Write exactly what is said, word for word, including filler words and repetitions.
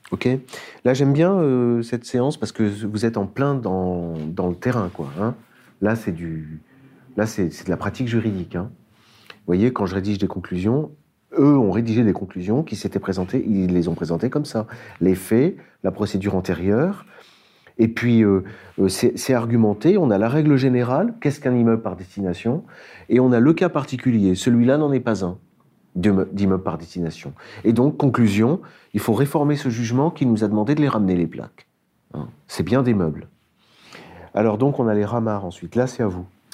Ok. Là, j'aime bien euh, cette séance parce que vous êtes en plein dans, dans le terrain, quoi. Hein. Là, c'est du, là, c'est c'est de la pratique juridique. Hein. Vous voyez, quand je rédige des conclusions, eux ont rédigé des conclusions qui s'étaient présentées, ils les ont présentées comme ça. Les faits, la procédure antérieure, et puis euh, euh, c'est c'est argumenté. On a la règle générale, qu'est-ce qu'un immeuble par destination, et on a le cas particulier. Celui-là n'en est pas un d'imme- d'immeuble par destination. Et donc, conclusion, il faut réformer ce jugement qui nous a demandé de les ramener les plaques. Hein. C'est bien des meubles. Alors donc, on a les ramarres ensuite. Là, c'est à vous.